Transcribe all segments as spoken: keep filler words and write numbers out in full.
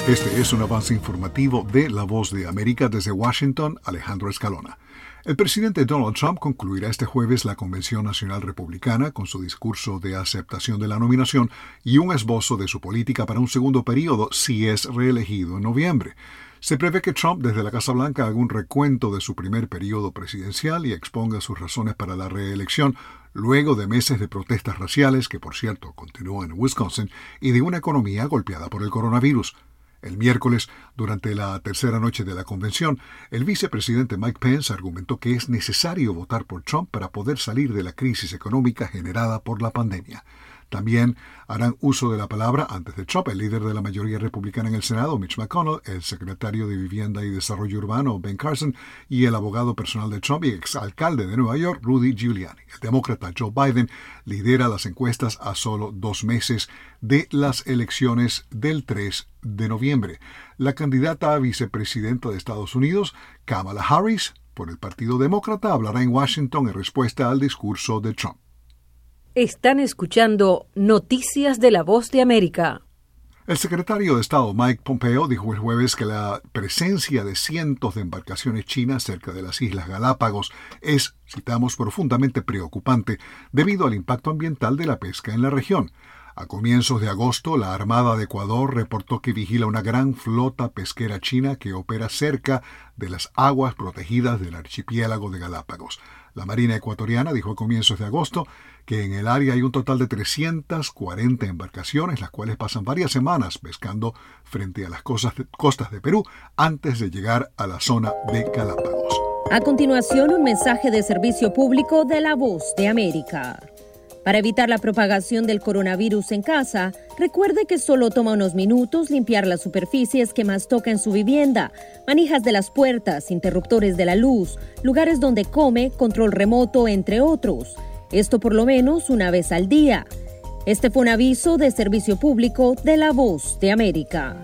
Este es un avance informativo de La Voz de América desde Washington, Alejandro Escalona. El presidente Donald Trump concluirá este jueves la Convención Nacional Republicana con su discurso de aceptación de la nominación y un esbozo de su política para un segundo periodo si es reelegido en noviembre. Se prevé que Trump desde la Casa Blanca haga un recuento de su primer periodo presidencial y exponga sus razones para la reelección luego de meses de protestas raciales, que por cierto continúan en Wisconsin, y de una economía golpeada por el coronavirus. El miércoles, durante la tercera noche de la convención, el vicepresidente Mike Pence argumentó que es necesario votar por Trump para poder salir de la crisis económica generada por la pandemia. También harán uso de la palabra, antes de Trump, el líder de la mayoría republicana en el Senado, Mitch McConnell, el secretario de Vivienda y Desarrollo Urbano, Ben Carson, y el abogado personal de Trump y exalcalde de Nueva York, Rudy Giuliani. El demócrata Joe Biden lidera las encuestas a solo dos meses de las elecciones del tres de noviembre. La candidata a vicepresidenta de Estados Unidos, Kamala Harris, por el Partido Demócrata, hablará en Washington en respuesta al discurso de Trump. Están escuchando Noticias de La Voz de América. El secretario de Estado Mike Pompeo dijo el jueves que la presencia de cientos de embarcaciones chinas cerca de las Islas Galápagos es, citamos, profundamente preocupante debido al impacto ambiental de la pesca en la región. A comienzos de agosto, la Armada de Ecuador reportó que vigila una gran flota pesquera china que opera cerca de las aguas protegidas del archipiélago de Galápagos. La Marina ecuatoriana dijo a comienzos de agosto que en el área hay un total de trescientas cuarenta embarcaciones, las cuales pasan varias semanas pescando frente a las costas de, costas de Perú antes de llegar a la zona de Galápagos. A continuación, un mensaje de servicio público de La Voz de América. Para evitar la propagación del coronavirus en casa, recuerde que solo toma unos minutos limpiar las superficies que más toca en su vivienda, manijas de las puertas, interruptores de la luz, lugares donde come, control remoto, entre otros. Esto por lo menos una vez al día. Este fue un aviso de servicio público de La Voz de América.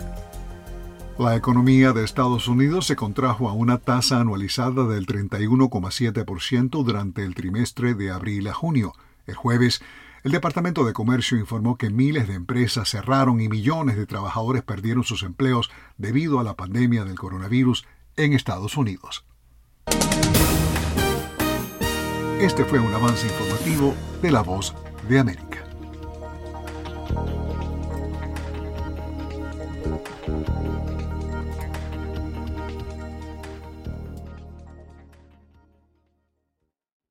La economía de Estados Unidos se contrajo a una tasa anualizada del treinta y uno coma siete por ciento durante el trimestre de abril a junio. El jueves, el Departamento de Comercio informó que miles de empresas cerraron y millones de trabajadores perdieron sus empleos debido a la pandemia del coronavirus en Estados Unidos. Este fue un avance informativo de La Voz de América.